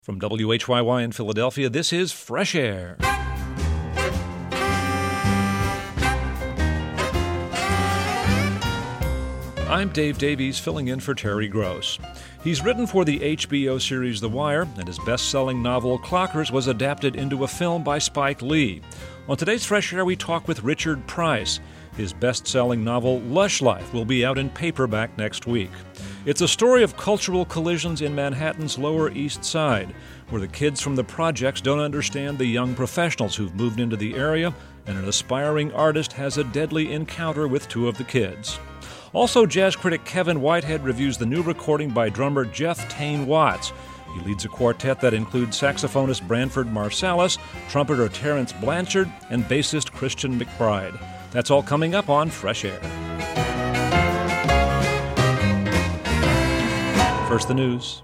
From WHYY in Philadelphia, this is Fresh Air. I'm Dave Davies, filling in for Terry Gross. He's written for the HBO series The Wire, and his best-selling novel Clockers was adapted into a film by Spike Lee. On today's Fresh Air, we talk with Richard Price. His best-selling novel Lush Life will be out in paperback next week. It's a story of cultural collisions in Manhattan's Lower East Side, where the kids from the projects don't understand the young professionals who've moved into the area, and an aspiring artist has a deadly encounter with two of the kids. Also, jazz critic Kevin Whitehead reviews the new recording by drummer Jeff Tain Watts. He leads a quartet that includes saxophonist Branford Marsalis, trumpeter Terrence Blanchard, and bassist Christian McBride. That's all coming up on Fresh Air. First, the news.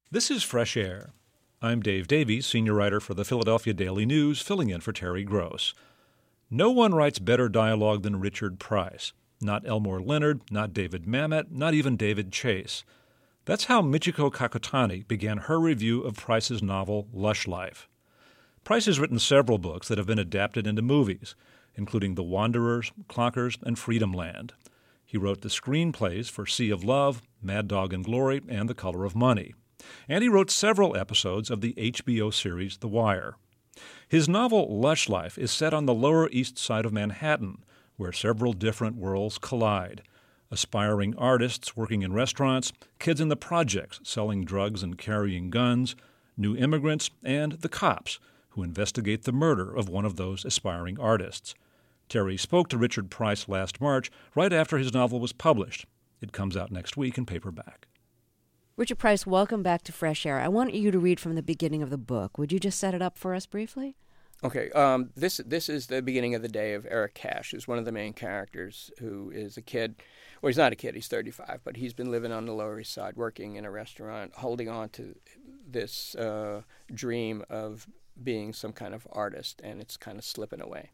This is Fresh Air. I'm Dave Davies, senior writer for the Philadelphia Daily News, filling in for Terry Gross. No one writes better dialogue than Richard Price. Not Elmore Leonard, not David Mamet, not even David Chase. That's how Michiko Kakutani began her review of Price's novel Lush Life. Price has written several books that have been adapted into movies, including The Wanderers, Clockers, and Freedom Land. He wrote the screenplays for Sea of Love, Mad Dog and Glory, and The Color of Money. And he wrote several episodes of the HBO series The Wire. His novel Lush Life is set on the Lower East Side of Manhattan, where several different worlds collide. Aspiring artists working in restaurants, kids in the projects selling drugs and carrying guns, new immigrants, and the cops who investigate the murder of one of those aspiring artists. Terry spoke to Richard Price last March, right after his novel was published. It comes out next week in paperback. Richard Price, welcome back to Fresh Air. I want you to read from the beginning of the book. Would you just set it up for us briefly? Okay. This is the beginning of the day of Eric Cash, who's one of the main characters, who is a kid. Well, he's not a kid. He's 35, but he's been living on the Lower East Side, working in a restaurant, holding on to this dream of being some kind of artist, and it's kind of slipping away.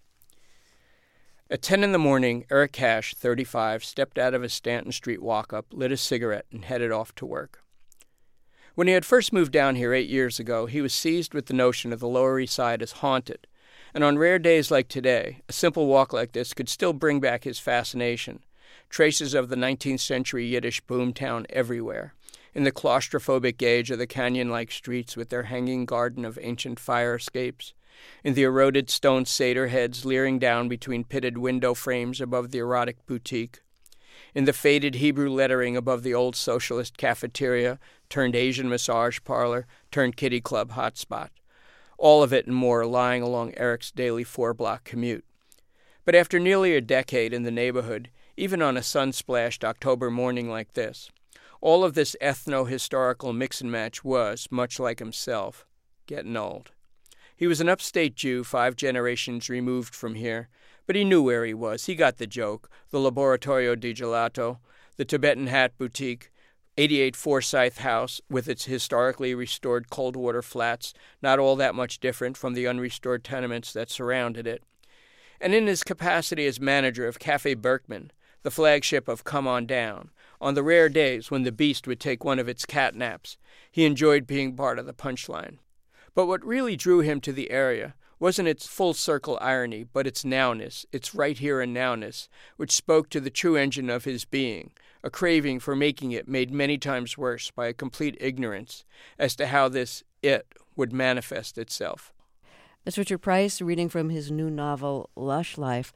At 10 in the morning, Eric Cash, 35, stepped out of his Stanton Street walk-up, lit a cigarette, and headed off to work. When he had first moved down here 8 years ago, he was seized with the notion of the Lower East Side as haunted, and on rare days like today, a simple walk like this could still bring back his fascination. Traces of the 19th century Yiddish boomtown everywhere, in the claustrophobic gauge of the canyon-like streets with their hanging garden of ancient fire escapes, in the eroded stone satyr heads leering down between pitted window frames above the erotic boutique, in the faded Hebrew lettering above the old socialist cafeteria, turned Asian massage parlor, turned kiddie club hotspot. All of it and more lying along Eric's daily 4-block commute. But after nearly a decade in the neighborhood, even on a sun-splashed October morning like this, all of this ethno-historical mix-and-match was, much like himself, getting old. He was an upstate Jew 5 generations removed from here, but he knew where he was. He got the joke. The Laboratorio di Gelato, the Tibetan Hat Boutique, 88 Forsyth House with its historically restored cold water flats, not all that much different from the unrestored tenements that surrounded it. And in his capacity as manager of Cafe Berkman, the flagship of Come On Down, on the rare days when the beast would take one of its cat naps, he enjoyed being part of the punchline. But what really drew him to the area wasn't its full-circle irony, but its nowness, its right-here-and-nowness, which spoke to the true engine of his being, a craving for making it made many times worse by a complete ignorance as to how this it would manifest itself. That's Richard Price reading from his new novel, Lush Life.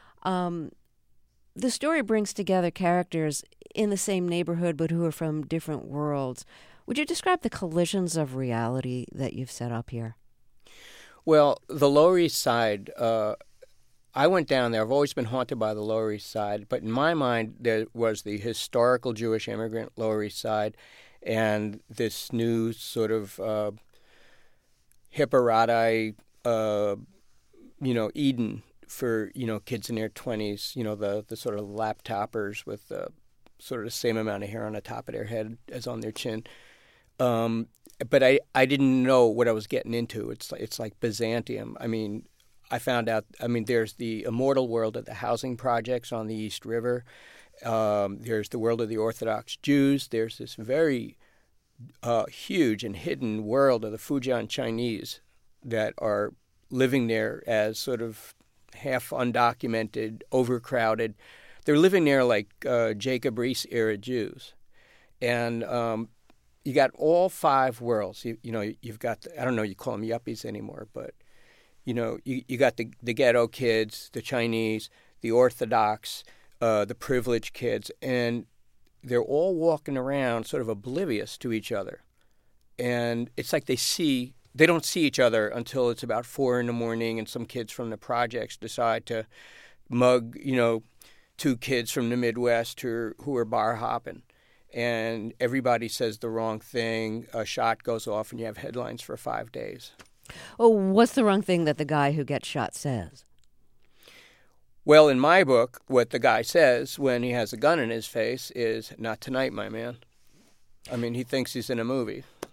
The story brings together characters in the same neighborhood but who are from different worlds. Would you describe the collisions of reality that you've set up here? Well, the Lower East Side, I went down there. I've always been haunted by the Lower East Side, but in my mind there was the historical Jewish immigrant Lower East Side and this new sort of hipperati, Eden for, kids in their 20s, the sort of laptoppers with sort of the same amount of hair on the top of their head as on their chin. But I didn't know what I was getting into. It's like Byzantium. I found out, there's the immortal world of the housing projects on the East River. There's the world of the Orthodox Jews. There's this very huge and hidden world of the Fujian Chinese that are living there as sort of half undocumented, overcrowded. They're living there like Jacob Riis-era Jews. And you got all 5 worlds. You've got, I don't know, you call them yuppies anymore, but, you got the ghetto kids, the Chinese, the Orthodox, the privileged kids, and they're all walking around sort of oblivious to each other. And it's like they don't see each other until it's about 4 a.m, and some kids from the projects decide to mug, 2 kids from the Midwest who are bar hopping. And everybody says the wrong thing, a shot goes off, and you have headlines for 5 days. Oh, what's the wrong thing that the guy who gets shot says? Well, in my book, what the guy says when he has a gun in his face is, "Not tonight, my man." He thinks he's in a movie.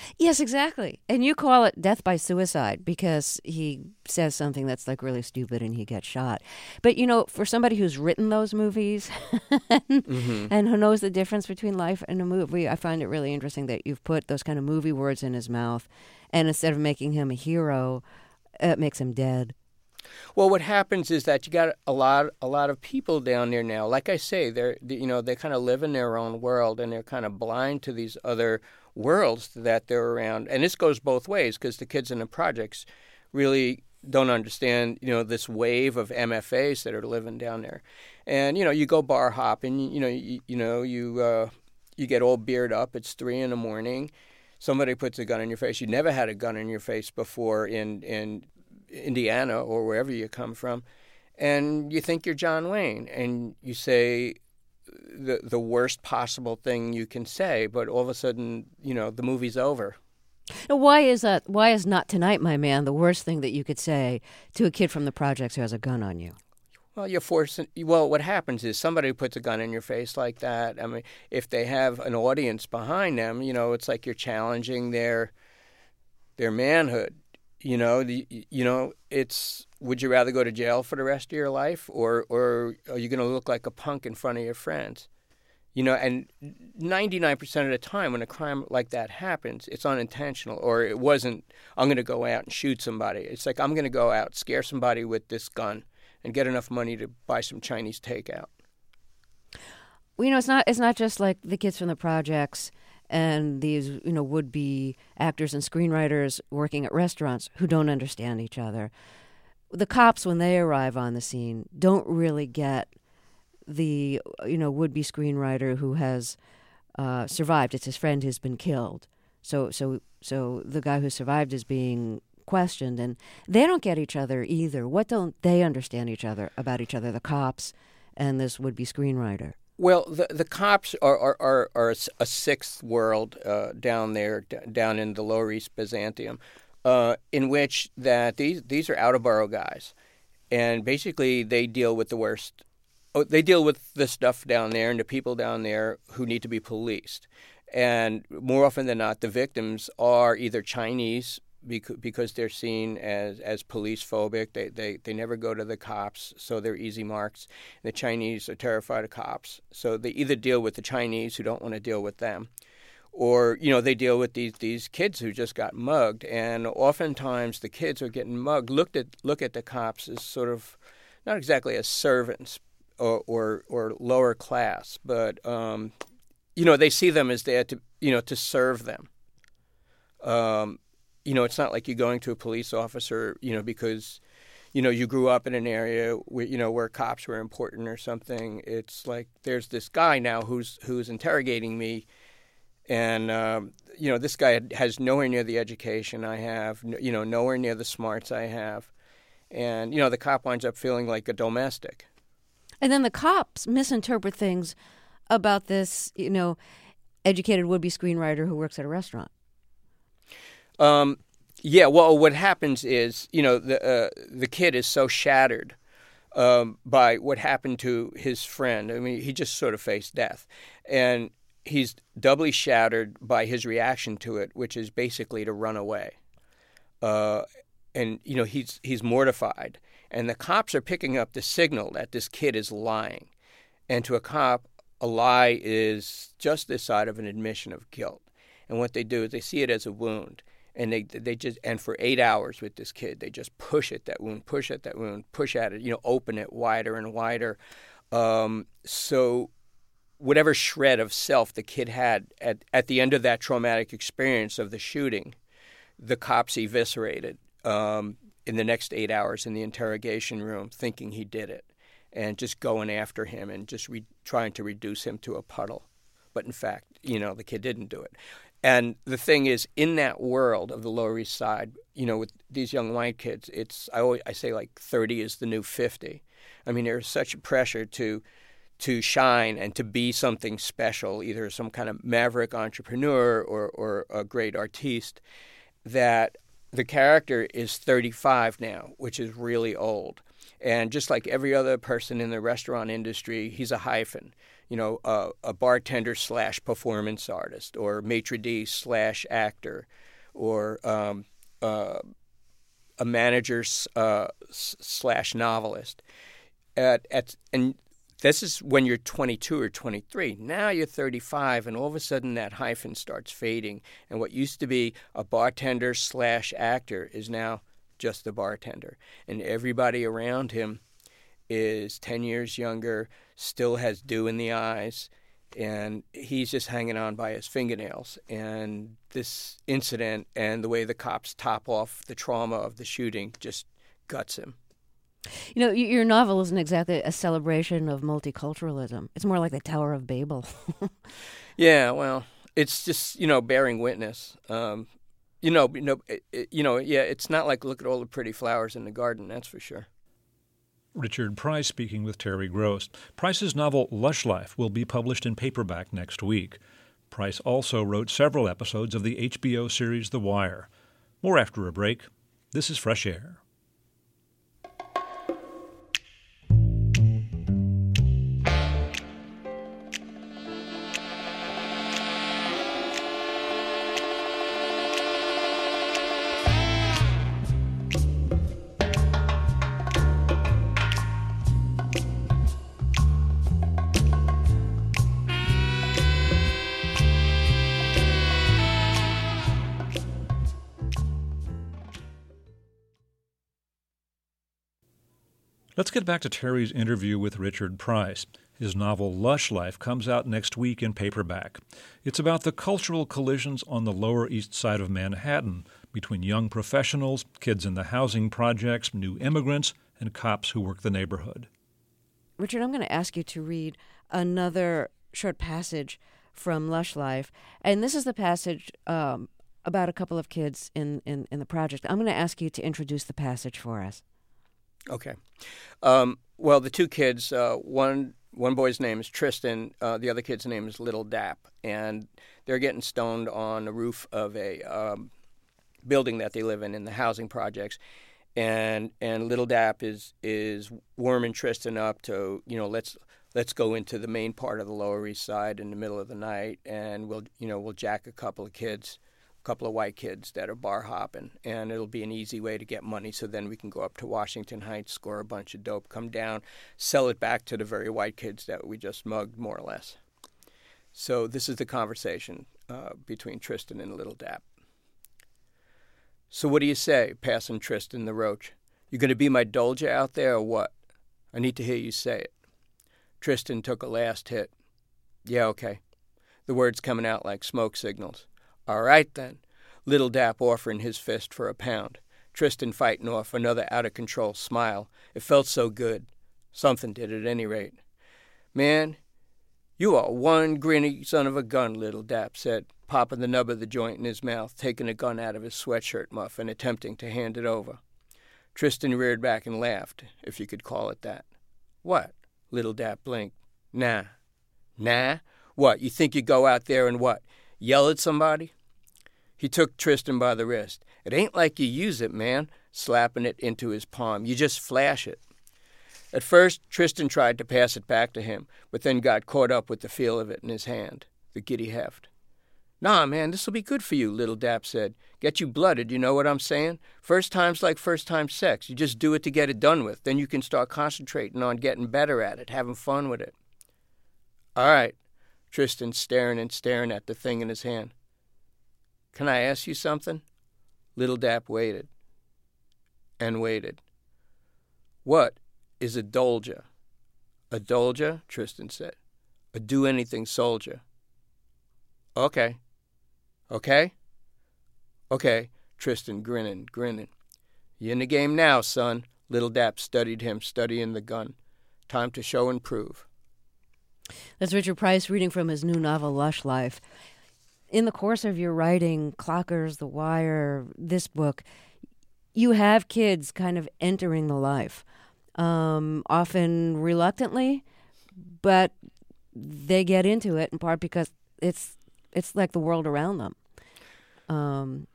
Yes, exactly. And you call it death by suicide because he says something that's like really stupid and he gets shot. But, for somebody who's written those movies and who knows the difference between life and a movie, I find it really interesting that you've put those kind of movie words in his mouth. And instead of making him a hero, it makes him dead. Well, what happens is that you got a lot of people down there now. Like I say, they kind of live in their own world, and they're kind of blind to these other worlds that they're around. And this goes both ways, because the kids in the projects really don't understand, this wave of MFAs that are living down there. And you go bar hopping, you get all beard up. It's 3 a.m. Somebody puts a gun in your face. You never had a gun in your face before in Indiana or wherever you come from, and you think you're John Wayne, and you say the worst possible thing you can say, but all of a sudden, the movie's over. Now, why is that? Why is "Not Tonight, My Man" the worst thing that you could say to a kid from the projects who has a gun on you? Well, what happens is somebody puts a gun in your face like that. I mean, if they have an audience behind them, it's like you're challenging their manhood. It's, would you rather go to jail for the rest of your life, or are you going to look like a punk in front of your friends? And 99% of the time when a crime like that happens, it's unintentional, or it wasn't, I'm going to go out and shoot somebody. It's like, I'm going to go out, scare somebody with this gun, and get enough money to buy some Chinese takeout. Well, it's not just like the kids from the projects and these, would-be actors and screenwriters working at restaurants who don't understand each other. The cops, when they arrive on the scene, don't really get the, would-be screenwriter who has survived. It's his friend who's been killed. So the guy who survived is being questioned, and they don't get each other either. What don't they understand about each other, the cops and this would-be screenwriter? Well, the cops are a sixth world down there, down in the Lower East Byzantium, in which that these are out-of-borough guys, and basically they deal with the worst. They deal with the stuff down there and the people down there who need to be policed, and more often than not, the victims are either Chinese, because they're seen as police phobic. They never go to the cops, so they're easy marks. The Chinese are terrified of cops, so they either deal with the Chinese who don't want to deal with them, or they deal with these kids who just got mugged. And oftentimes the kids who are getting mugged look at the cops as sort of not exactly as servants or lower class, but they see them as there to serve them. It's not like you're going to a police officer, because, you grew up in an area where cops were important or something. It's like there's this guy now who's interrogating me, and this guy has nowhere near the education I have, nowhere near the smarts I have, and the cop winds up feeling like a domestic. And then the cops misinterpret things about this, educated would-be screenwriter who works at a restaurant. Yeah, well, what happens is, the kid is so shattered by what happened to his friend. I mean, he just sort of faced death. And he's doubly shattered by his reaction to it, which is basically to run away. And he's mortified. And the cops are picking up the signal that this kid is lying. And to a cop, a lie is just this side of an admission of guilt. And what they do is they see it as a wound. And they just, and for 8 hours with this kid, they just push at that wound, push at it, open it wider and wider. So whatever shred of self the kid had at the end of that traumatic experience of the shooting, the cops eviscerated in the next 8 hours in the interrogation room, thinking he did it, and just going after him and just trying to reduce him to a puddle. But in fact, the kid didn't do it. And the thing is, in that world of the Lower East Side, with these young white kids, I say like 30 is the new 50. I mean, there's such a pressure to shine and to be something special, either some kind of maverick entrepreneur or a great artiste, that the character is 35 now, which is really old. And just like every other person in the restaurant industry, he's a hyphen. a bartender / performance artist, or maitre d' / actor, or a manager / novelist. And this is when you're 22 or 23. Now you're 35, and all of a sudden that hyphen starts fading. And what used to be a bartender / actor is now just a bartender. And everybody around him is 10 years younger, still has dew in the eyes, and he's just hanging on by his fingernails. And this incident and the way the cops top off the trauma of the shooting just guts him. Your novel isn't exactly a celebration of multiculturalism. It's more like the Tower of Babel. Yeah, well, it's just, bearing witness. It's not like look at all the pretty flowers in the garden, that's for sure. Richard Price speaking with Terry Gross. Price's novel Lush Life will be published in paperback next week. Price also wrote several episodes of the HBO series The Wire. More after a break. This is Fresh Air. Let's get back to Terry's interview with Richard Price. His novel Lush Life comes out next week in paperback. It's about the cultural collisions on the Lower East Side of Manhattan between young professionals, kids in the housing projects, new immigrants, and cops who work the neighborhood. Richard, I'm going to ask you to read another short passage from Lush Life. And this is the passage about a couple of kids in the project. I'm going to ask you to introduce the passage for us. Okay. Well, the two kids, one boy's name is Tristan, the other kid's name is Little Dap, and they're getting stoned on the roof of a building that they live in the housing projects, and Little Dap is warming Tristan up to, let's go into the main part of the Lower East Side in the middle of the night, and we'll jack a couple of white kids that are bar hopping, and it'll be an easy way to get money, so then we can go up to Washington Heights, score a bunch of dope, come down, sell it back to the very white kids that we just mugged, more or less. So this is the conversation between Tristan and Little Dap. So what do you say, passing Tristan the roach? You going to be my Dolja out there or what? I need to hear you say it. Tristan took a last hit. Yeah, okay. The words coming out like smoke signals. All right, then. Little Dap offering his fist for £1. Tristan fighting off another out-of-control smile. It felt so good. Something did at any rate. Man, you are one grinny son of a gun, Little Dap said, popping the nub of the joint in his mouth, taking a gun out of his sweatshirt muff and attempting to hand it over. Tristan reared back and laughed, if you could call it that. What? Little Dap blinked. Nah. Nah? What, you think you go out there and what? Yell at somebody? He took Tristan by the wrist. It ain't like you use it, man, slapping it into his palm. You just flash it. At first, Tristan tried to pass it back to him, but then got caught up with the feel of it in his hand, the giddy heft. Nah, man, this'll be good for you, Little Dap said. Get you blooded, you know what I'm saying? First time's like first time sex. You just do it to get it done with. Then you can start concentrating on getting better at it, having fun with it. All right, Tristan staring at the thing in his hand. Can I ask you something? Little Dap waited. And waited. What is a Dolja? A Dolja? Tristan said. A do-anything soldier. Okay. Okay? Okay, Tristan grinning. You in the game now, son. Little Dap studied him, studying the gun. Time to show and prove. That's Richard Price reading from his new novel, Lush Life. In the course of your writing, Clockers, The Wire, this book, you have kids kind of entering the life, often reluctantly, but they get into it in part because it's like the world around them.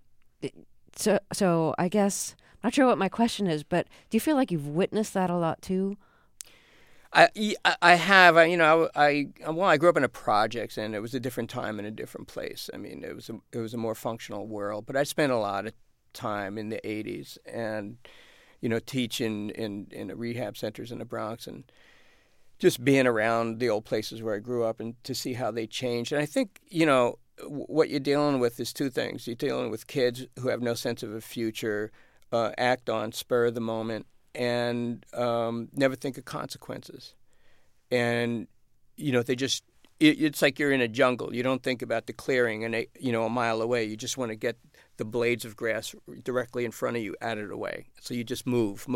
So I guess, I'm not sure what my question is, but do you feel like you've witnessed that a lot too? I have. I grew up in a projects, and it was a different time and a different place. I mean, it was a more functional world. But I spent a lot of time in the '80s, and teaching in rehab centers in the Bronx, and just being around the old places where I grew up, and to see how they changed. And I think what you're dealing with is two things. You're dealing with kids who have no sense of a future, act on spur of the moment, and never think of consequences. And they just it's like you're in a jungle. You don't think about the clearing and a mile away. You just want to get the blades of grass directly in front of you out of the way. So you just move,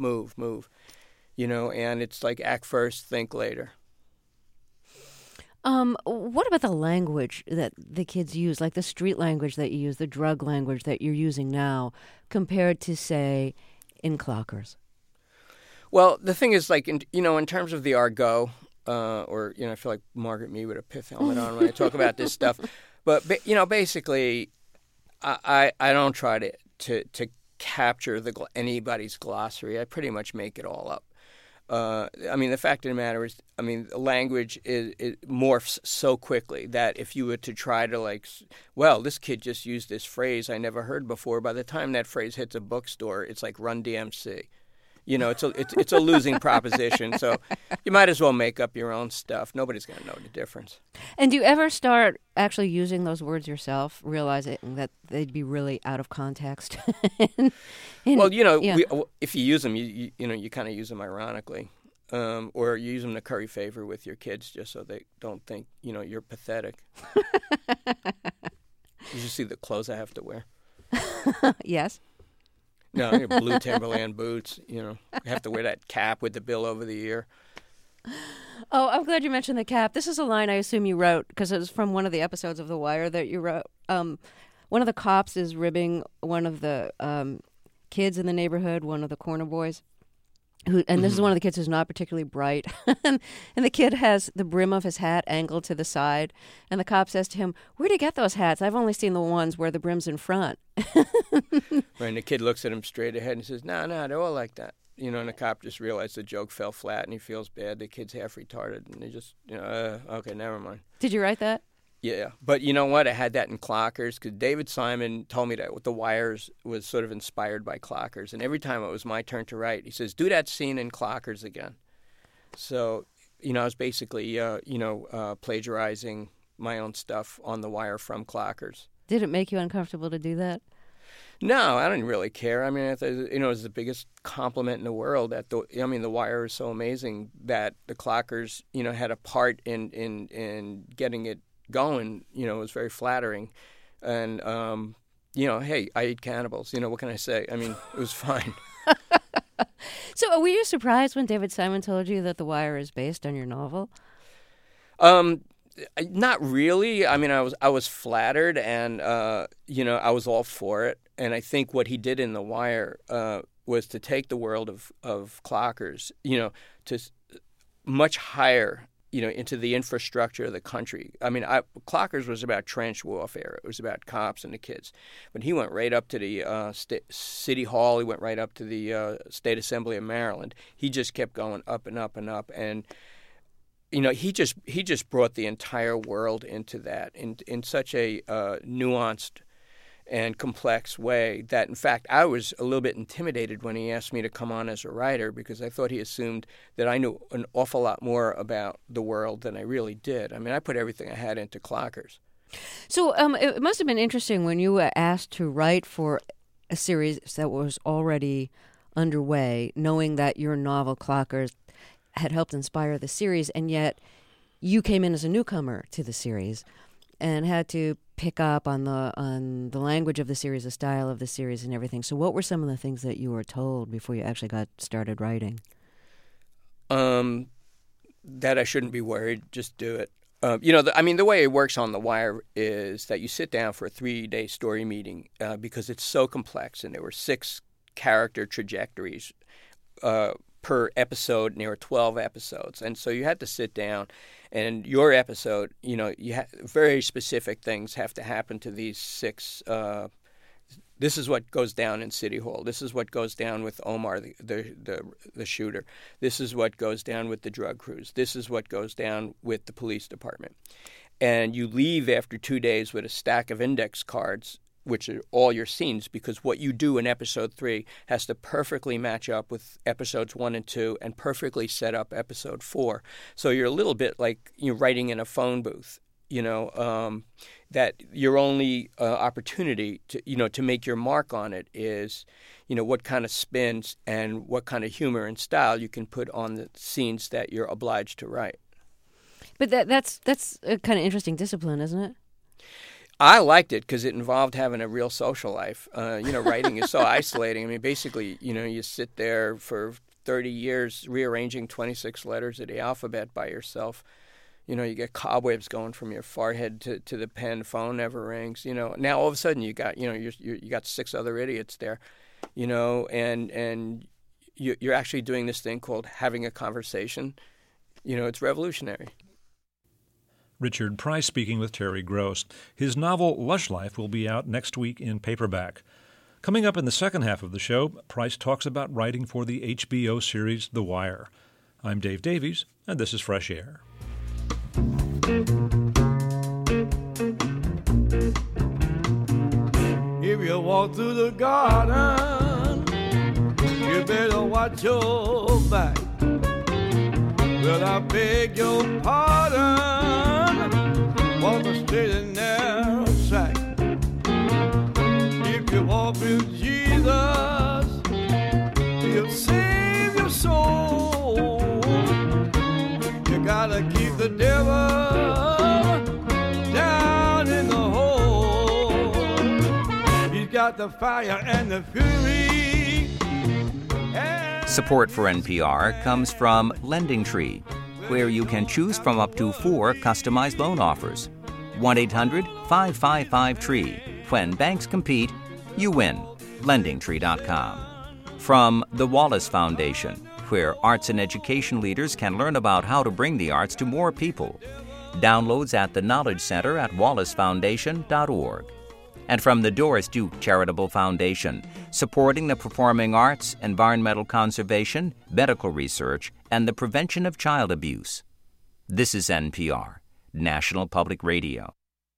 and it's like act first, think later. What about the language that the kids use, like the street language that you use, the drug language that you're using now, compared to, say, in Clockers? Well, the thing is, like, in terms of the argot, I feel like Margaret Mead with a pith helmet on when I talk about this stuff. But, basically, I don't try to capture anybody's glossary. I pretty much make it all up. The fact of the matter is, language it morphs so quickly that if you were to try to this kid just used this phrase I never heard before, by the time that phrase hits a bookstore, it's like Run DMC. It's a losing proposition. So you might as well make up your own stuff. Nobody's going to know the difference. And do you ever start actually using those words yourself, realizing that they'd be really out of context? If you use them, you kind of use them ironically, or you use them to curry favor with your kids, just so they don't think you're pathetic. You should see the clothes I have to wear. Yes. No, blue Timberland boots. You have to wear that cap with the bill over the ear. Oh, I'm glad you mentioned the cap. This is a line I assume you wrote because it was from one of the episodes of The Wire that you wrote. One of the cops is ribbing one of the kids in the neighborhood, one of the corner boys. This is one of the kids who's not particularly bright. And the kid has the brim of his hat angled to the side. And the cop says to him, "Where'd you get those hats? I've only seen the ones where the brim's in front." Right, and the kid looks at him straight ahead and says, no, they're all like that. And the cop just realized the joke fell flat and he feels bad. The kid's half retarded. And they just, okay, never mind. Did you write that? Yeah, but you know what? I had that in Clockers because David Simon told me that The Wire was sort of inspired by Clockers. And every time it was my turn to write, he says, do that scene in Clockers again. So, I was basically, plagiarizing my own stuff on The Wire from Clockers. Did it make you uncomfortable to do that? No, I didn't really care. I mean, it was the biggest compliment in the world. The Wire is so amazing that the Clockers, had a part in getting it going. It was very flattering. And, hey, I eat cannibals. What can I say? I mean, it was fine. So were you surprised when David Simon told you that The Wire is based on your novel? Not really. I mean, I was flattered, and I was all for it. And I think what he did in The Wire was to take the world of Clockers, to much higher, into the infrastructure of the country. I mean, Clockers was about trench warfare. It was about cops and the kids. But he went right up to the City Hall. He went right up to the State Assembly of Maryland. He just kept going up and up and up. And he just brought the entire world into that in such a nuanced and complex way that, in fact, I was a little bit intimidated when he asked me to come on as a writer because I thought he assumed that I knew an awful lot more about the world than I really did. I mean, I put everything I had into Clockers. So it must have been interesting when you were asked to write for a series that was already underway, knowing that your novel Clockers had helped inspire the series, and yet you came in as a newcomer to the series and had to pick up on the language of the series, the style of the series, and everything. So what were some of the things that you were told before you actually got started writing? That I shouldn't be worried. Just do it. The way it works on The Wire is that you sit down for a 3-day story meeting because it's so complex, and there were 6 character trajectories per episode, and there were 12 episodes. And so you had to sit down, and your episode, very specific things have to happen to these 6 This is what goes down in City Hall. This is what goes down with Omar, the shooter. This is what goes down with the drug crews. This is what goes down with the police department. And you leave after 2 days with a stack of index cards, which are all your scenes, because what you do in episode 3 has to perfectly match up with episodes 1 and 2 and perfectly set up episode 4. So you're a little bit like you're writing in a phone booth. That your only opportunity to make your mark on it is, what kind of spins and what kind of humor and style you can put on the scenes that you're obliged to write. But that's a kind of interesting discipline, isn't it? I liked it because it involved having a real social life. Writing is so isolating. I mean, basically, you sit there for 30 years rearranging 26 letters of the alphabet by yourself. You get cobwebs going from your forehead to the pen. Phone never rings. Now all of a sudden you got you got 6 other idiots there, and you're actually doing this thing called having a conversation. It's revolutionary. Richard Price speaking with Terry Gross. His novel Lush Life will be out next week in paperback. Coming up in the second half of the show, Price talks about writing for the HBO series The Wire. I'm Dave Davies, and this is Fresh Air. If you walk through the garden, you better watch your back. Well, I beg your pardon, walk a straight and narrow track. If you walk with Jesus, he'll save your soul. You gotta keep the devil down in the hole. He's got the fire and the fury. Support for NPR comes from LendingTree, where you can choose from up to 4 customized loan offers. 1-800-555-TREE. When banks compete, you win. LendingTree.com. From the Wallace Foundation, where arts and education leaders can learn about how to bring the arts to more people. Downloads at the Knowledge Center at wallacefoundation.org. And from the Doris Duke Charitable Foundation, supporting the performing arts, environmental conservation, medical research, and the prevention of child abuse. This is NPR, National Public Radio.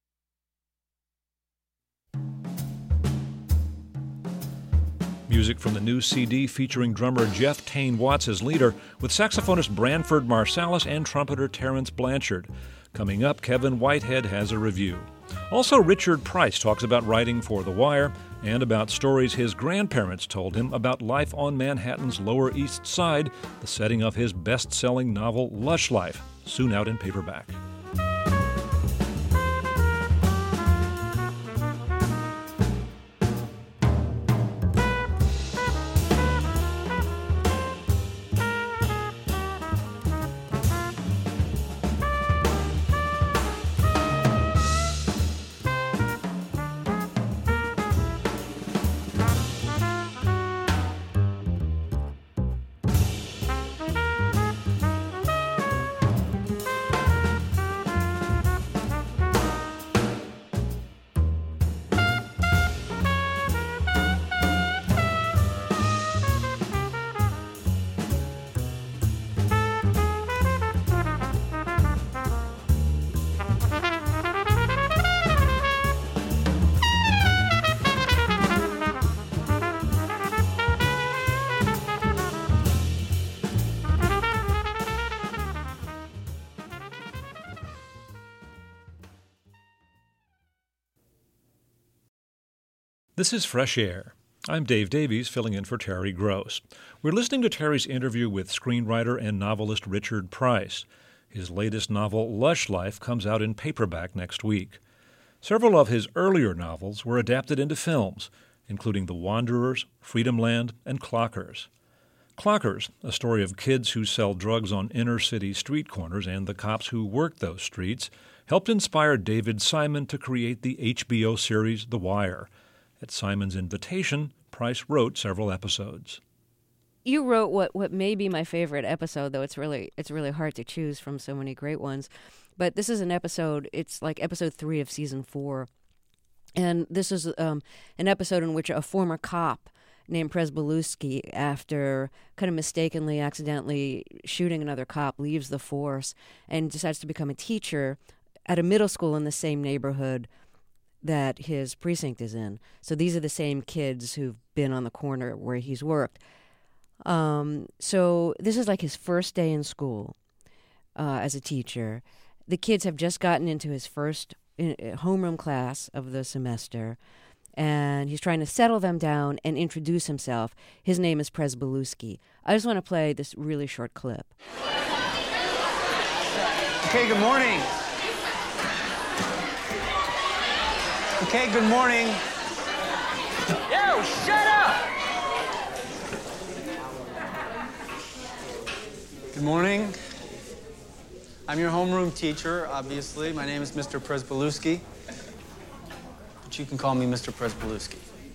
Music from the new CD featuring drummer Jeff Tane Watts as leader, with saxophonist Branford Marsalis and trumpeter Terrence Blanchard. Coming up, Kevin Whitehead has a review. Also, Richard Price talks about writing for The Wire and about stories his grandparents told him about life on Manhattan's Lower East Side, the setting of his best-selling novel Lush Life, soon out in paperback. This is Fresh Air. I'm Dave Davies, filling in for Terry Gross. We're listening to Terry's interview with screenwriter and novelist Richard Price. His latest novel, Lush Life, comes out in paperback next week. Several of his earlier novels were adapted into films, including The Wanderers, Freedom Land, and Clockers. Clockers, a story of kids who sell drugs on inner-city street corners and the cops who work those streets, helped inspire David Simon to create the HBO series The Wire. At Simon's invitation, Price wrote several episodes. You wrote what may be my favorite episode, though it's really hard to choose from so many great ones. But this is an episode, it's like episode 3 of season 4. And this is an episode in which a former cop named Przybylewski, after kind of mistakenly, accidentally shooting another cop, leaves the force and decides to become a teacher at a middle school in the same neighborhood that his precinct is in. So these are the same kids who've been on the corner where he's worked. So this is like his first day in school as a teacher. The kids have just gotten into his first homeroom class of the semester, and he's trying to settle them down and introduce himself. His name is Przybylewski. I just want to play this really short clip. Okay, good morning. Okay, good morning. Yo, shut up! Good morning. I'm your homeroom teacher, obviously. My name is Mr. Przybylewski, but you can call me Mr. Przybylewski.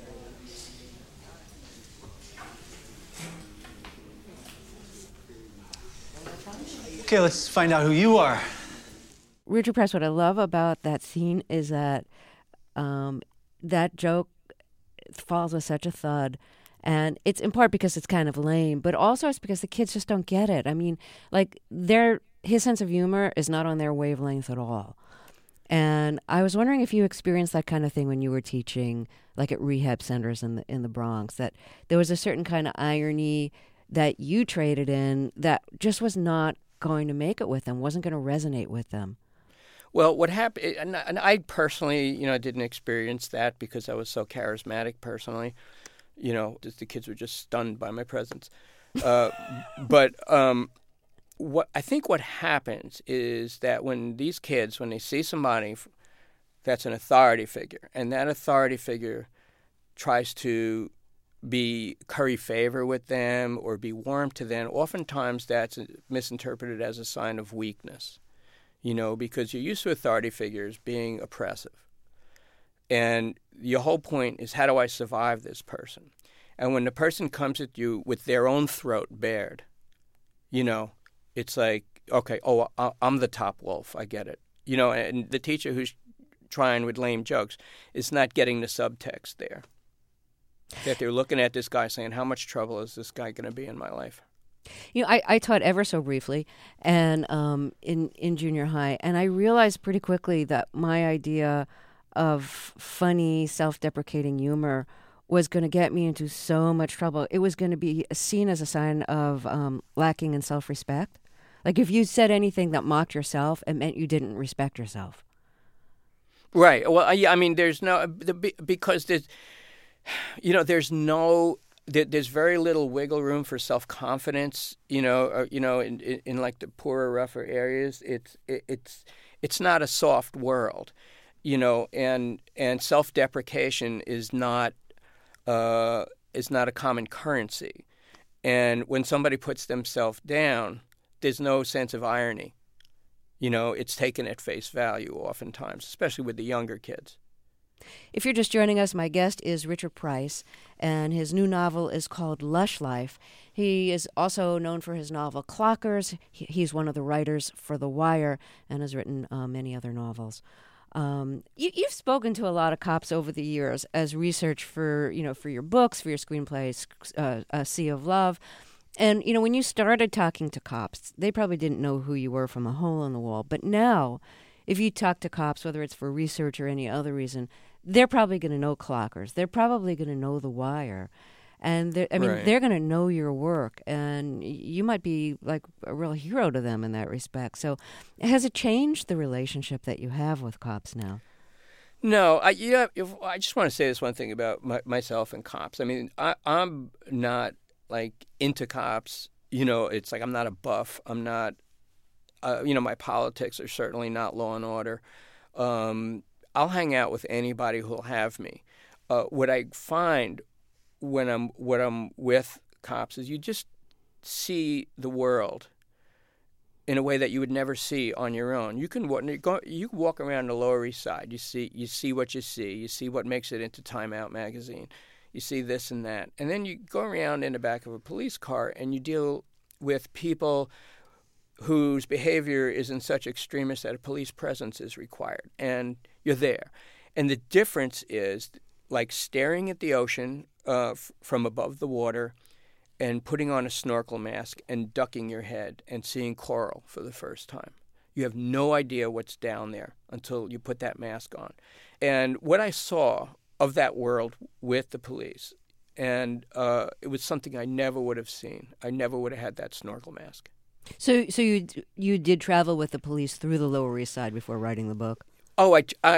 Okay, let's find out who you are. Richard Price, what I love about that scene is that that joke falls with such a thud. And it's in part because it's kind of lame, but also it's because the kids just don't get it. I mean, like, his sense of humor is not on their wavelength at all. And I was wondering if you experienced that kind of thing when you were teaching, like at rehab centers in the Bronx, that there was a certain kind of irony that you traded in that just was not going to make it with them, wasn't going to resonate with them. Well, what happened, and I personally, didn't experience that because I was so charismatic personally. The kids were just stunned by my presence. But what happens is that when these kids, when they see somebody that's an authority figure, and that authority figure tries to curry favor with them or be warm to them, oftentimes that's misinterpreted as a sign of weakness, because you're used to authority figures being oppressive. And your whole point is, how do I survive this person? And when the person comes at you with their own throat bared, it's like, okay, I'm the top wolf. I get it. And the teacher who's trying with lame jokes is not getting the subtext there. That they're looking at this guy saying, how much trouble is this guy going to be in my life? I taught ever so briefly and in junior high, and I realized pretty quickly that my idea of funny, self-deprecating humor was going to get me into so much trouble. It was going to be seen as a sign of lacking in self-respect. Like if you said anything that mocked yourself, it meant you didn't respect yourself. Right. Well, yeah, I mean, there's because there's very little wiggle room for self-confidence, in like the poorer, rougher areas. It's not a soft world. And self-deprecation is not a common currency. And when somebody puts themselves down, there's no sense of irony. It's taken at face value oftentimes, especially with the younger kids. If you're just joining us, my guest is Richard Price, and his new novel is called Lush Life. He is also known for his novel Clockers. He's one of the writers for The Wire and has written many other novels. You've spoken to a lot of cops over the years as research for your books, for your screenplays, A Sea of Love. And, when you started talking to cops, they probably didn't know who you were from a hole in the wall. But now, if you talk to cops, whether it's for research or any other reason, they're probably going to know Clockers. They're probably going to know The Wire. And they're going to know your work. And you might be like a real hero to them in that respect. So has it changed the relationship that you have with cops now? No. I just want to say this one thing about myself and cops. I mean, I'm not like into cops. It's like I'm not a buff. I'm not, my politics are certainly not law and order. I'll hang out with anybody who'll have me. What I find when I'm with cops is you just see the world in a way that you would never see on your own. You can walk around the Lower East Side. You see what you see. You see what makes it into Time Out magazine. You see this and that. And then you go around in the back of a police car and you deal with people whose behavior is in such extremis that a police presence is required. And you're there. And the difference is like staring at the ocean from above the water and putting on a snorkel mask and ducking your head and seeing coral for the first time. You have no idea what's down there until you put that mask on. And what I saw of that world with the police, and it was something I never would have seen. I never would have had that snorkel mask. So you did travel with the police through the Lower East Side before writing the book? Oh,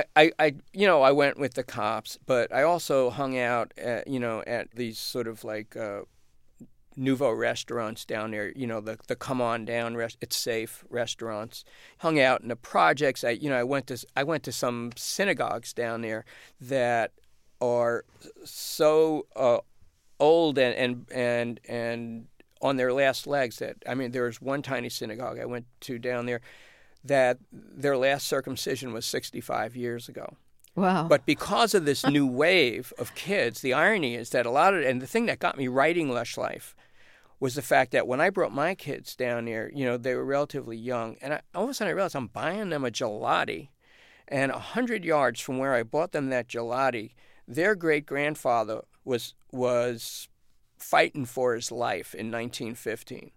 I went with the cops, but I also hung out at these sort of like nouveau restaurants down there, the come on down, it's safe restaurants. Hung out in the projects. I went to some synagogues down there that are so old and on their last legs that, there was one tiny synagogue I went to down there that their last circumcision was 65 years ago. Wow. But because of this new wave of kids, the irony is that and the thing that got me writing Lush Life was the fact that when I brought my kids down there, they were relatively young, and all of a sudden I realized I'm buying them a gelati, and 100 yards from where I bought them that gelati, their great-grandfather was fighting for his life in 1915.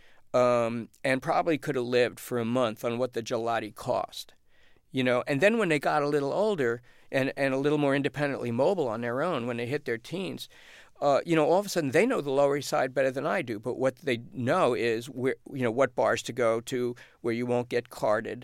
And probably could have lived for a month on what the gelati cost, And then when they got a little older and a little more independently mobile on their own, when they hit their teens, all of a sudden they know the Lower East Side better than I do. But what they know is what bars to go to where you won't get carded.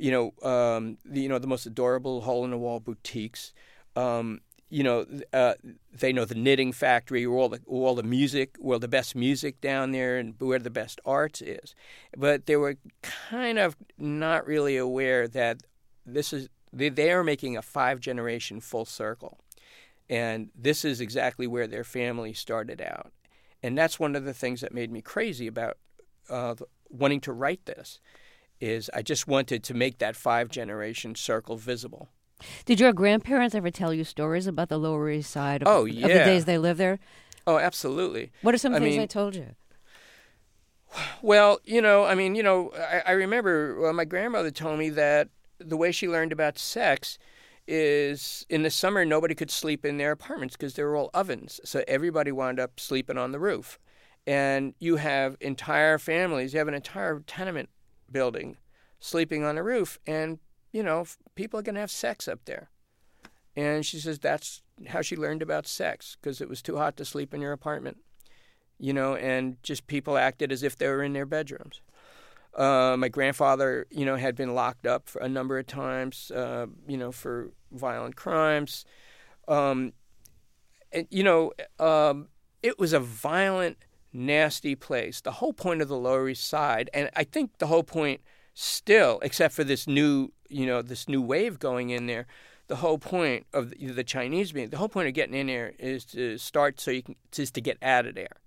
The most adorable hole-in-the-wall boutiques. They know the knitting factory, where all the music, where the best music down there, and where the best arts is. But they were kind of not really aware that they are making a 5-generation full circle, and this is exactly where their family started out. And that's one of the things that made me crazy about wanting to write this. Is I just wanted to make that 5-generation circle visible. Did your grandparents ever tell you stories about the Lower East Side of the days they lived there? Oh, absolutely. What are some things they told you? Well, I remember my grandmother told me that the way she learned about sex is in the summer nobody could sleep in their apartments because they were all ovens. So everybody wound up sleeping on the roof. And you have entire families, you have an entire tenement building sleeping on the roof, and people are going to have sex up there. And she says that's how she learned about sex, because it was too hot to sleep in your apartment, and just people acted as if they were in their bedrooms. My grandfather, had been locked up for a number of times, for violent crimes. It was a violent, nasty place. The whole point of the Lower East Side, and I think the whole point still, except for this new wave going in there, the whole point of the Chinese the whole point of getting in there is to start is to get out of there.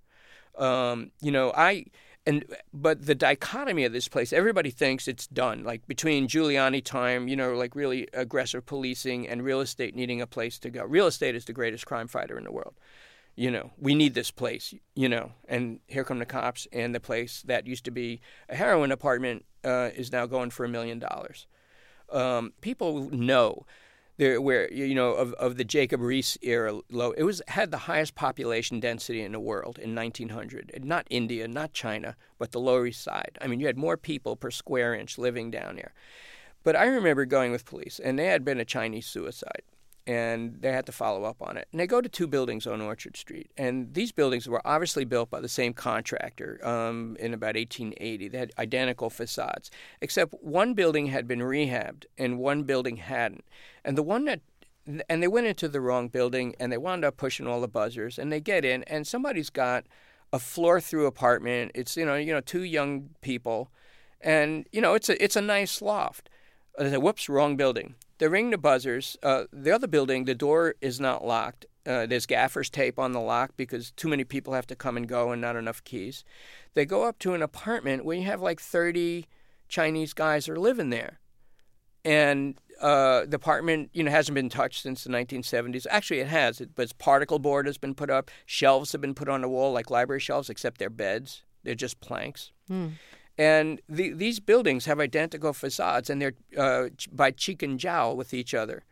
But the dichotomy of this place, everybody thinks it's done. Like between Giuliani time, like really aggressive policing and real estate needing a place to go. Real estate is the greatest crime fighter in the world. We need this place, and here come the cops, and the place that used to be a heroin apartment is now going for $1 million. People know of the Jacob Riis era, had the highest population density in the world in 1900. Not India, not China, but the Lower East Side. You had more people per square inch living down there. But I remember going with police, and there had been a Chinese suicide. And they had to follow up on it. And they go to 2 buildings on Orchard Street. And these buildings were obviously built by the same contractor in about 1880. They had identical facades, except one building had been rehabbed and one building hadn't. And they went into the wrong building, and they wound up pushing all the buzzers. And they get in, and somebody's got a floor-through apartment. It's 2 young people, and it's a nice loft. They say, "Whoops, wrong building." They ring the buzzers. The other building, the door is not locked. There's gaffer's tape on the lock because too many people have to come and go and not enough keys. They go up to an apartment where you have like 30 Chinese guys are living there. And the apartment, hasn't been touched since the 1970s. Actually, it has, but its particle board has been put up. Shelves have been put on the wall like library shelves, except they're beds. They're just planks. And these buildings have identical facades, and they're by cheek and jowl with each other.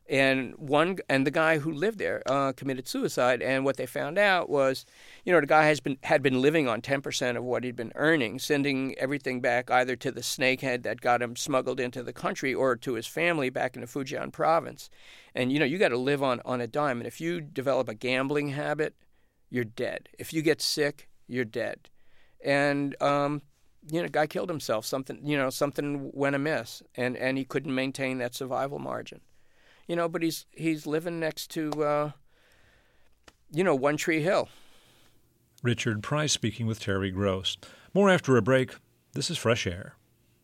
And the guy who lived there committed suicide. And what they found out was, the guy had been living on 10% of what he'd been earning, sending everything back either to the snakehead that got him smuggled into the country or to his family back in the Fujian province. And you got to live on a dime. And if you develop a gambling habit, you're dead. If you get sick, you're dead. And the guy killed himself. Something went amiss, and he couldn't maintain that survival margin. But he's living next to, One Tree Hill. Richard Price speaking with Terry Gross. More after a break. This is Fresh Air.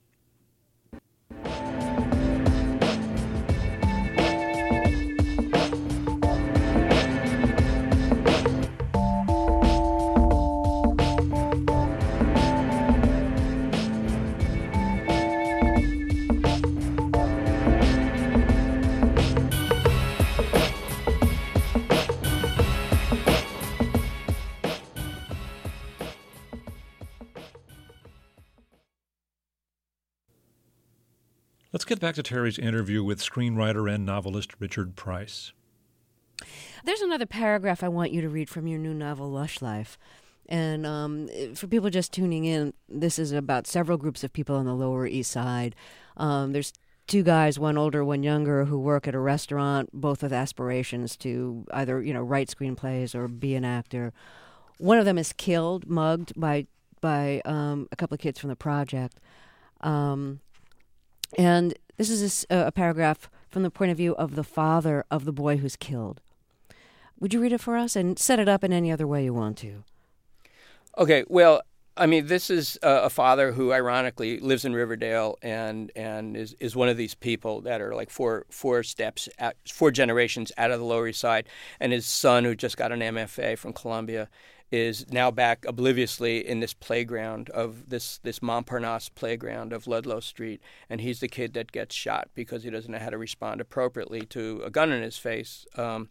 Let's get back to Terry's interview with screenwriter and novelist Richard Price. There's another paragraph I want you to read from your new novel, Lush Life. And for people just tuning in, this is about several groups of people on the Lower East Side. There's two guys, one older, one younger, who work at a restaurant, both with aspirations to either, write screenplays or be an actor. One of them is killed, mugged by a couple of kids from the project. And this is a paragraph from the point of view of the father of the boy who's killed. Would you read it for us and set it up in any other way you want to? Okay, well, this is a father who ironically lives in Riverdale and is one of these people that are like four generations out of the Lower East Side. And his son, who just got an MFA from Columbia, is now back obliviously in this playground of this Montparnasse playground of Ludlow Street, and he's the kid that gets shot because he doesn't know how to respond appropriately to a gun in his face.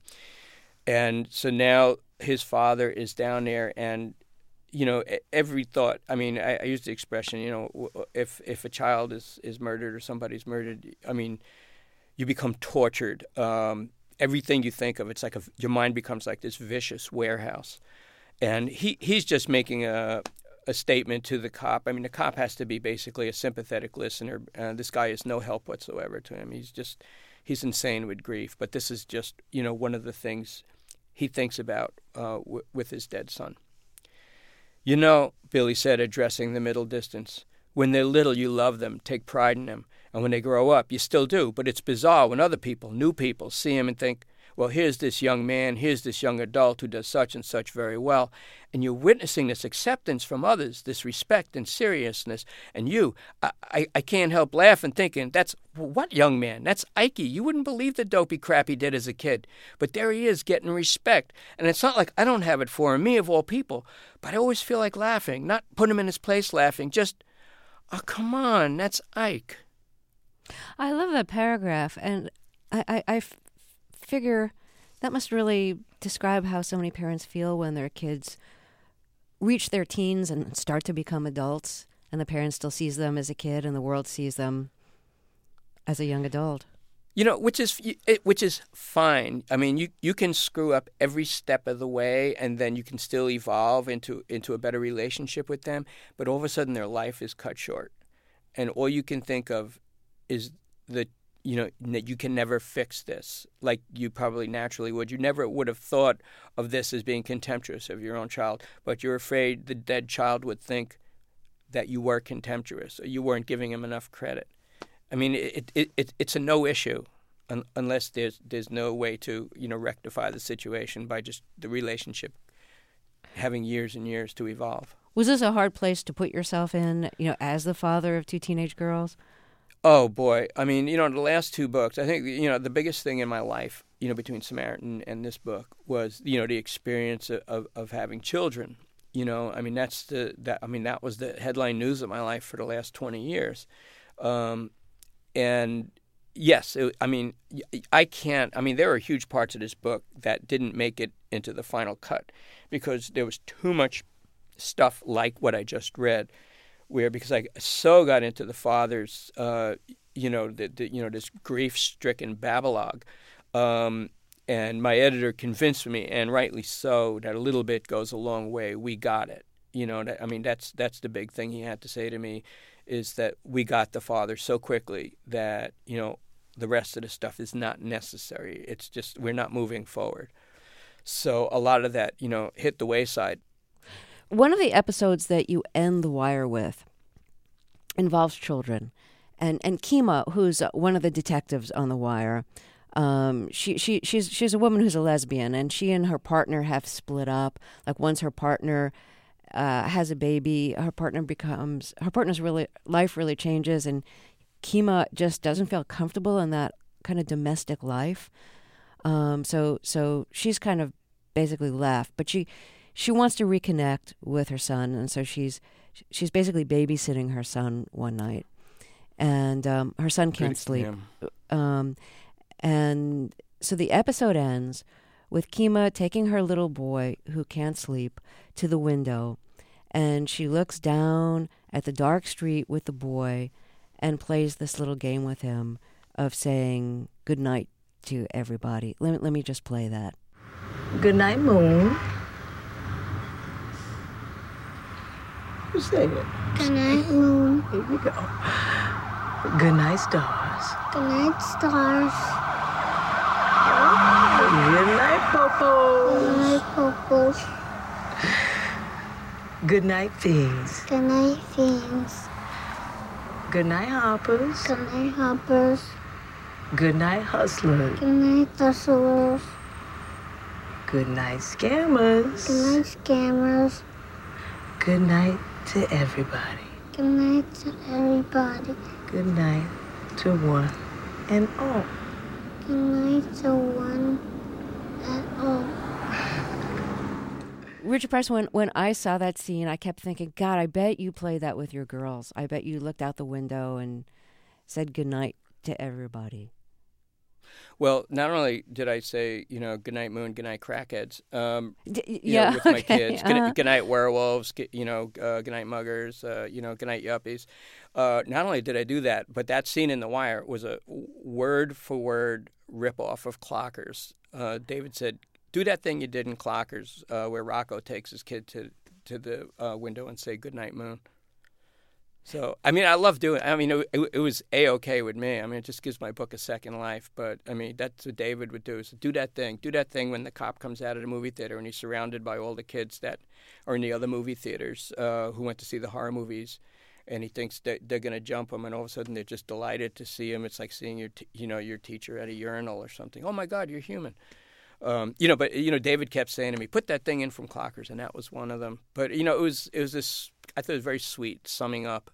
And so now his father is down there, and every thought. I use the expression, if a child is murdered or somebody's murdered, you become tortured. Everything you think of, it's like your mind becomes like this vicious warehouse. And he's just making a statement to the cop. The cop has to be basically a sympathetic listener. This guy is no help whatsoever to him. He's insane with grief. But this is just, one of the things he thinks about with his dead son. Billy said, addressing the middle distance, when they're little, you love them, take pride in them. And when they grow up, you still do. But it's bizarre when other people, new people, see him and think, well, here's this young man, here's this young adult who does such and such very well. And you're witnessing this acceptance from others, this respect and seriousness. And I can't help laughing, thinking, what young man? That's Ike. You wouldn't believe the dopey crap he did as a kid. But there he is, getting respect. And it's not like I don't have it for him, me of all people. But I always feel like laughing, not putting him in his place laughing, just, oh, come on, that's Ike. I love that paragraph. And I figure that must really describe how so many parents feel when their kids reach their teens and start to become adults, and the parent still sees them as a kid and the world sees them as a young adult. Which is fine. You can screw up every step of the way, and then you can still evolve into a better relationship with them. But all of a sudden, their life is cut short, and all you can think of is that you can never fix this like you probably naturally would. You never would have thought of this as being contemptuous of your own child, but you're afraid the dead child would think that you were contemptuous or you weren't giving him enough credit. It's a no issue unless there's no way to rectify the situation by just the relationship having years and years to evolve. Was this a hard place to put yourself in, as the father of two teenage girls? Oh, boy. The last two books, I think, the biggest thing in my life, between Samaritan and this book was, the experience of having children. That was the headline news of my life for the last 20 years. And yes, I can't, there are huge parts of this book that didn't make it into the final cut because there was too much stuff like what I just read. Because I so got into the father's, this grief-stricken babalogue, And my editor convinced me, and rightly so, that a little bit goes a long way. We got it. That's the big thing he had to say to me, is that we got the father so quickly that, the rest of the stuff is not necessary. It's just we're not moving forward. So a lot of that, hit the wayside. One of the episodes that you end The Wire with involves children. And Kima, who's one of the detectives on The Wire, she's a woman who's a lesbian, and she and her partner have split up. Like, once her partner has a baby, her partner's life really changes, and Kima just doesn't feel comfortable in that kind of domestic life. So she's kind of basically left, but she wants to reconnect with her son, and so she's basically babysitting her son one night, and her son can't sleep. And so the episode ends with Kima taking her little boy, who can't sleep, to the window, and she looks down at the dark street with the boy and plays this little game with him of saying good night to everybody. Let me just play that. Good night, moon. You say it. Good night, moon. Here we go. Good night, stars. Good night, stars. Good night, Popo. Good night, Popos. Good night, Fiends. Good night, Fiends. Good night, Hoppers. Good night, Hoppers. Good night, Hustlers. Good night, Hustlers. Good night, Scammers. Good night, Scammers. Good night to everybody. Good night to everybody. Good night to one and all. Good night to one and all. Richard Price, when I saw that scene, I kept thinking, God, I bet you played that with your girls. I bet you looked out the window and said goodnight to everybody. Well, not only did I say, good night, moon, good night, crackheads, with my kids, good night, werewolves, good night, muggers, good night, yuppies. Not only did I do that, but that scene in The Wire was a word-for-word ripoff of Clockers. David said, do that thing you did in Clockers, where Rocco takes his kid to the window and say, good night, moon. So, I love doing it. It was A-okay with me. It just gives my book a second life. But, that's what David would do, is do that thing. Do that thing when the cop comes out of the movie theater and he's surrounded by all the kids that are in the other movie theaters who went to see the horror movies. And he thinks that they're going to jump him, and all of a sudden they're just delighted to see him. It's like seeing your teacher at a urinal or something. Oh, my God, you're human. But David kept saying to me, put that thing in from Clockers, and that was one of them. But, it was this, I thought it was very sweet summing up.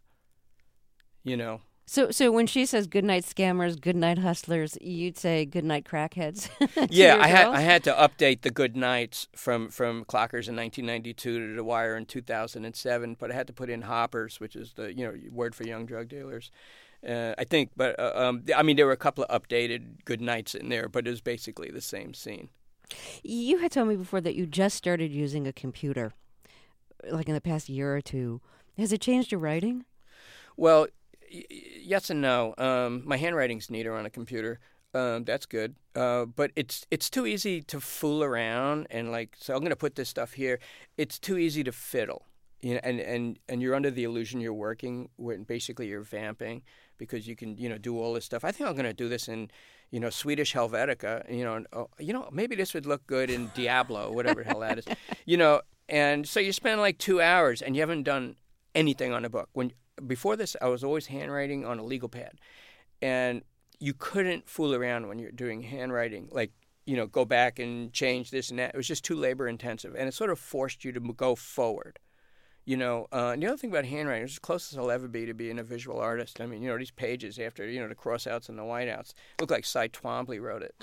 So when she says good night, scammers, good night, hustlers, you'd say good night, crackheads. Yeah, I had to update the good nights from Clockers in 1992 to The Wire in 2007, but I had to put in hoppers, which is the word for young drug dealers. I think, but there were a couple of updated good nights in there, but it was basically the same scene. You had told me before that you just started using a computer, like in the past year or two. Has it changed your writing? Well, yes and no. My handwriting's neater on a computer. That's good. But it's too easy to fool around and so I'm going to put this stuff here. It's too easy to fiddle. And you're under the illusion you're working when basically you're vamping because you can, do all this stuff. I think I'm going to do this in, Swedish Helvetica, maybe this would look good in Diablo, whatever the hell that is, and so you spend 2 hours and you haven't done anything on a book. Before this, I was always handwriting on a legal pad, and you couldn't fool around when you're doing handwriting, go back and change this and that. It was just too labor intensive, and it sort of forced you to go forward. And the other thing about handwriting, it's as close as I'll ever be to being a visual artist. These pages after, the cross-outs and the whiteouts look like Cy Twombly wrote it.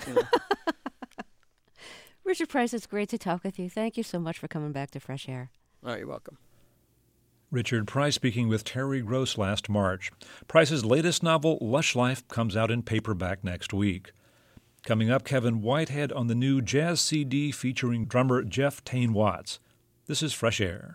Richard Price, it's great to talk with you. Thank you so much for coming back to Fresh Air. Oh, you're welcome. Richard Price speaking with Terry Gross last March. Price's latest novel, Lush Life, comes out in paperback next week. Coming up, Kevin Whitehead on the new jazz CD featuring drummer Jeff Tain Watts. This is Fresh Air.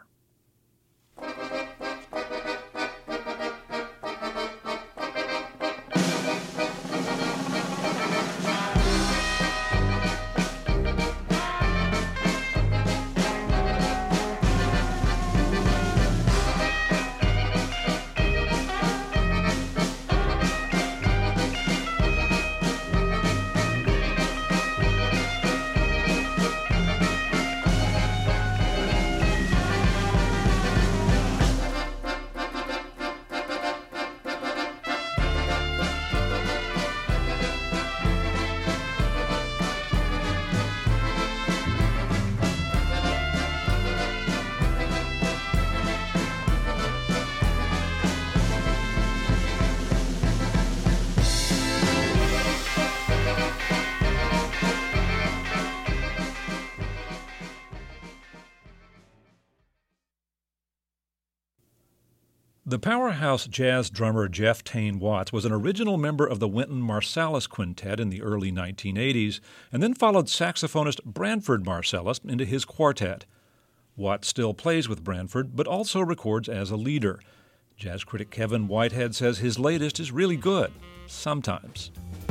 The powerhouse jazz drummer Jeff Tain Watts was an original member of the Wynton Marsalis Quintet in the early 1980s, and then followed saxophonist Branford Marsalis into his quartet. Watts still plays with Branford, but also records as a leader. Jazz critic Kevin Whitehead says his latest is really good, sometimes.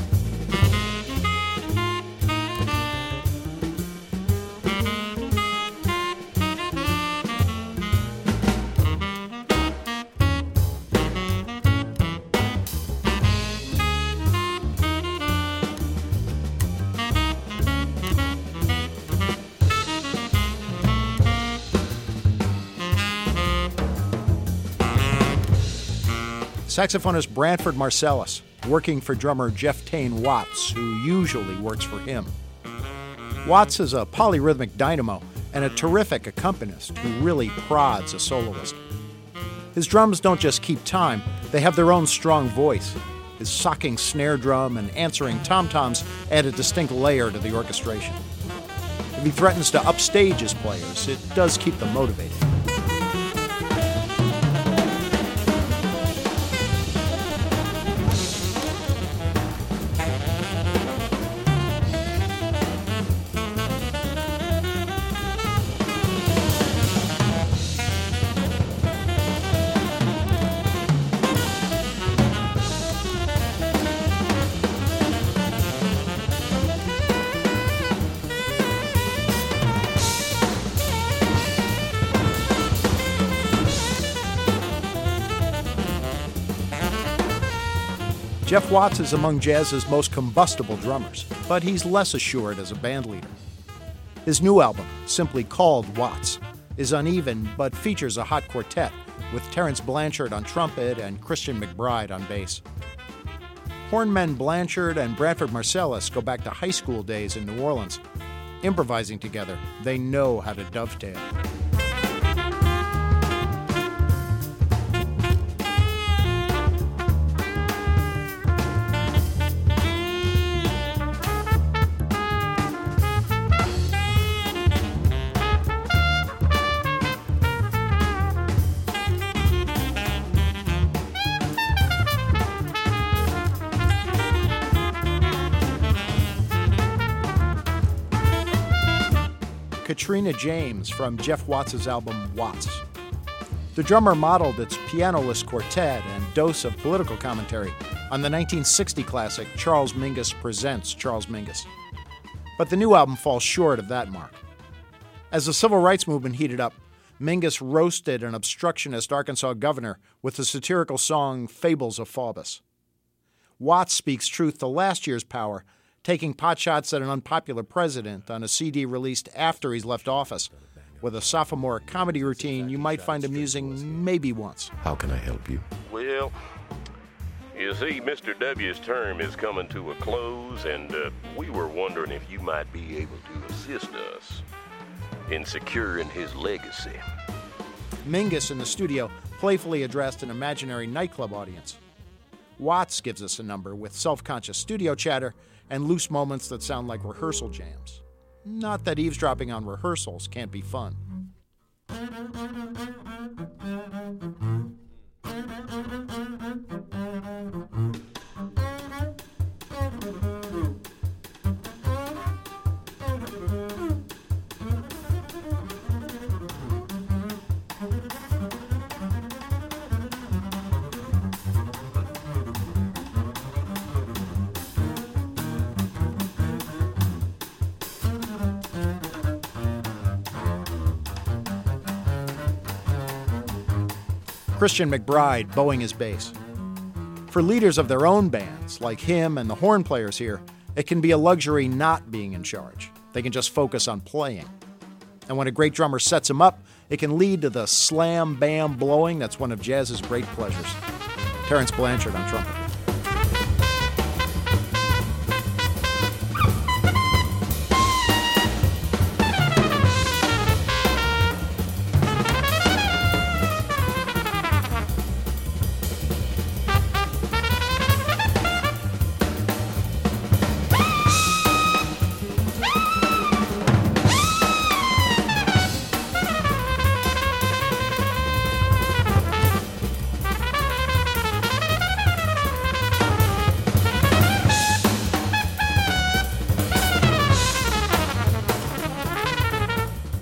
Saxophonist Branford Marsalis, working for drummer Jeff Tain Watts, who usually works for him. Watts is a polyrhythmic dynamo and a terrific accompanist who really prods a soloist. His drums don't just keep time, they have their own strong voice. His socking snare drum and answering tom-toms add a distinct layer to the orchestration. If he threatens to upstage his players, it does keep them motivated. Jeff Watts is among jazz's most combustible drummers, but he's less assured as a bandleader. His new album, simply called Watts, is uneven but features a hot quartet with Terence Blanchard on trumpet and Christian McBride on bass. Hornmen Blanchard and Branford Marsalis go back to high school days in New Orleans. Improvising together, they know how to dovetail. Katrina James from Jeff Watts' album Watts. The drummer modeled its pianoless quartet and dose of political commentary on the 1960 classic Charles Mingus Presents Charles Mingus. But the new album falls short of that mark. As the civil rights movement heated up, Mingus roasted an obstructionist Arkansas governor with the satirical song Fables of Faubus. Watts speaks truth to last year's power, taking potshots at an unpopular president on a CD released after he's left office, with a sophomore comedy routine you might find amusing maybe once. How can I help you? Well, you see, Mr. W's term is coming to a close, and we were wondering if you might be able to assist us in securing his legacy. Mingus in the studio playfully addressed an imaginary nightclub audience. Watts gives us a number with self-conscious studio chatter and loose moments that sound like rehearsal jams. Not that eavesdropping on rehearsals can't be fun. Christian McBride bowing his bass. For leaders of their own bands, like him and the horn players here, it can be a luxury not being in charge. They can just focus on playing. And when a great drummer sets him up, it can lead to the slam-bam blowing that's one of jazz's great pleasures. Terence Blanchard on trumpet.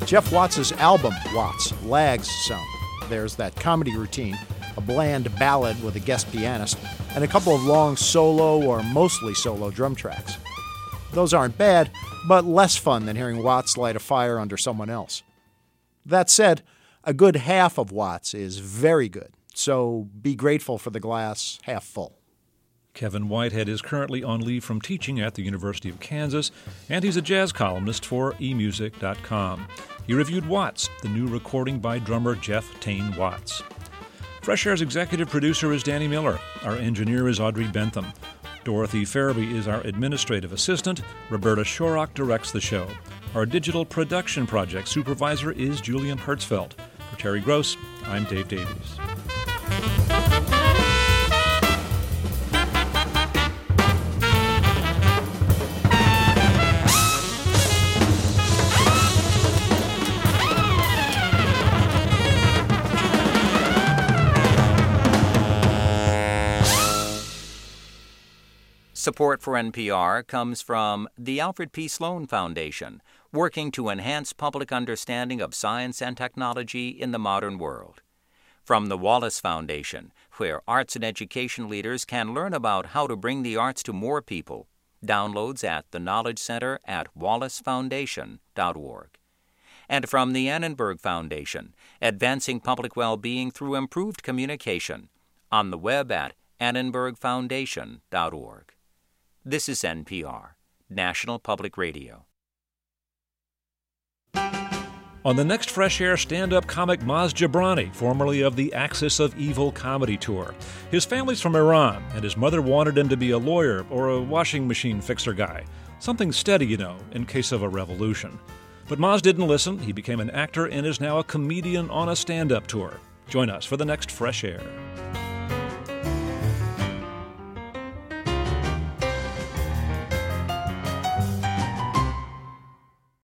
Jeff Watts' album, Watts, lags some. There's that comedy routine, a bland ballad with a guest pianist, and a couple of long solo or mostly solo drum tracks. Those aren't bad, but less fun than hearing Watts light a fire under someone else. That said, a good half of Watts is very good, so be grateful for the glass half full. Kevin Whitehead is currently on leave from teaching at the University of Kansas, and he's a jazz columnist for emusic.com. He reviewed Watts, the new recording by drummer Jeff Tane Watts. Fresh Air's executive producer is Danny Miller. Our engineer is Audrey Bentham. Dorothy Farabee is our administrative assistant. Roberta Shorrock directs the show. Our digital production project supervisor is Julian Hertzfeld. For Terry Gross, I'm Dave Davies. Support for NPR comes from the Alfred P. Sloan Foundation, working to enhance public understanding of science and technology in the modern world. From the Wallace Foundation, where arts and education leaders can learn about how to bring the arts to more people. Downloads at the Knowledge Center at wallacefoundation.org. And from the Annenberg Foundation, advancing public well-being through improved communication. On the web at annenbergfoundation.org. This is NPR, National Public Radio. On the next Fresh Air, stand-up comic Maz Jobrani, formerly of the Axis of Evil comedy tour. His family's from Iran, and his mother wanted him to be a lawyer or a washing machine fixer guy. Something steady, in case of a revolution. But Maz didn't listen. He became an actor and is now a comedian on a stand-up tour. Join us for the next Fresh Air.